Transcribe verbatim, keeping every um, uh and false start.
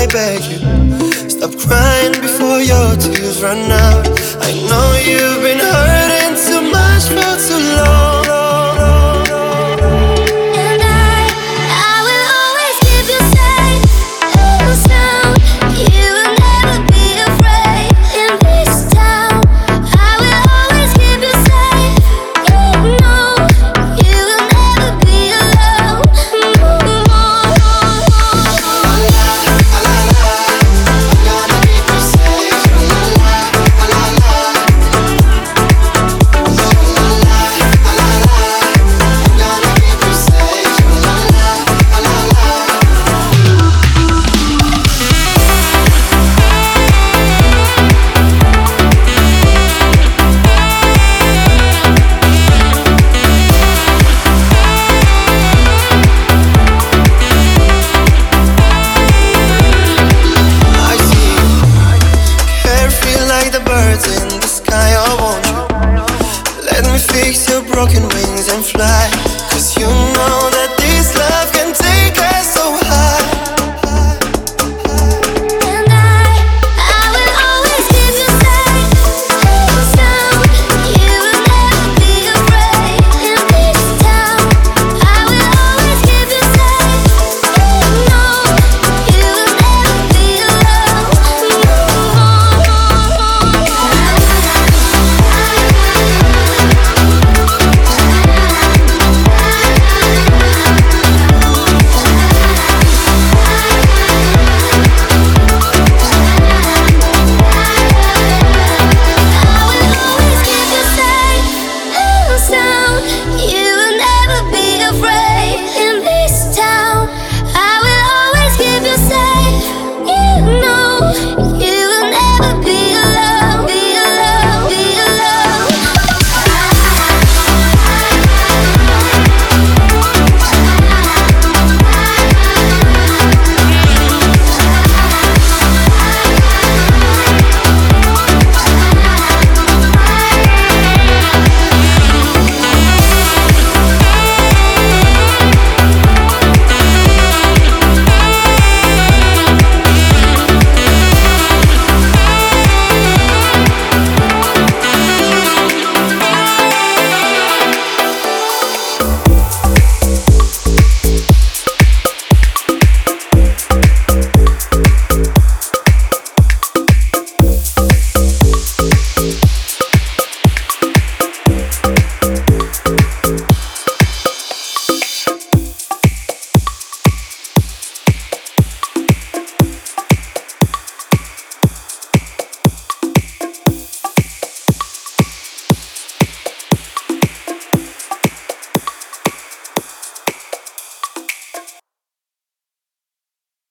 I beg you, stop crying before your tears run out. I know you've been hurting too much for too long. And I, I will always keep you safe and sound. You will never be afraid in this town. I will always keep you safe. You know you will never be alone. I see hair feel like the birds in the sky. I want you. Let me fix your broken wings and fly. Cause you know